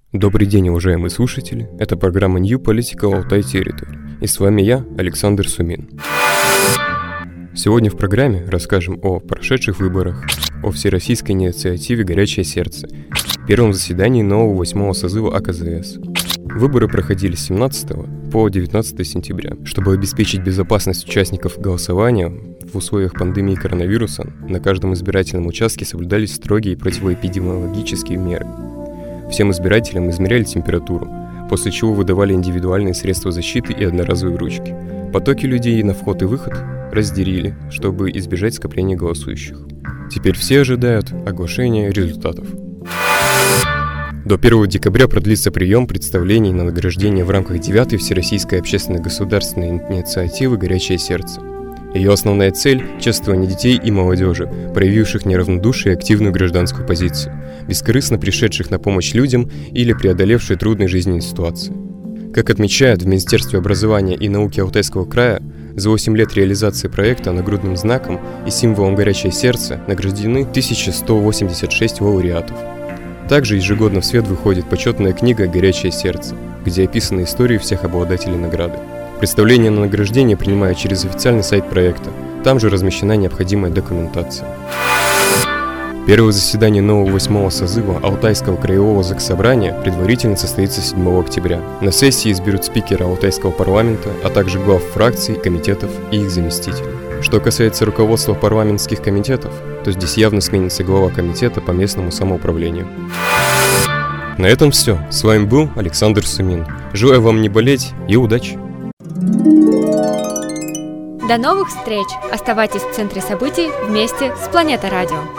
Добрый день, уважаемые слушатели. Это программа New Political Altai Territory. И с вами я, Александр Сумин. Сегодня в программе расскажем о прошедших выборах, о всероссийской инициативе «Горячее сердце», первом заседании нового 8-го созыва АКЗС. Выборы проходили с 17 по 19 сентября. Чтобы обеспечить безопасность участников голосования в условиях пандемии коронавируса, на каждом избирательном участке соблюдались строгие противоэпидемиологические меры. Всем избирателям измеряли температуру, после чего выдавали индивидуальные средства защиты и одноразовые ручки. Потоки людей на вход и выход разделили, чтобы избежать скопления голосующих. Теперь все ожидают оглашения результатов. До 1 декабря продлится прием представлений на награждение в рамках 9-й Всероссийской общественно-государственной инициативы «Горячее сердце». Ее основная цель – чествование детей и молодежи, проявивших неравнодушие и активную гражданскую позицию, бескорыстно пришедших на помощь людям или преодолевшие трудные жизненные ситуации. Как отмечают в Министерстве образования и науки Алтайского края, за 8 лет реализации проекта нагрудным знаком и символом «Горячее сердце» награждены 1186 лауреатов. Также ежегодно в свет выходит почетная книга «Горячее сердце», где описаны истории всех обладателей награды. Представление на награждение принимают через официальный сайт проекта. Там же размещена необходимая документация. Первое заседание нового 8-го созыва Алтайского краевого заксобрания предварительно состоится 7 октября. На сессии изберут спикера Алтайского парламента, а также глав фракций, комитетов и их заместителей. Что касается руководства парламентских комитетов, то здесь явно сменится глава комитета по местному самоуправлению. На этом все. С вами был Александр Сумин. Желаю вам не болеть и удачи! До новых встреч! Оставайтесь в центре событий вместе с Планета Радио.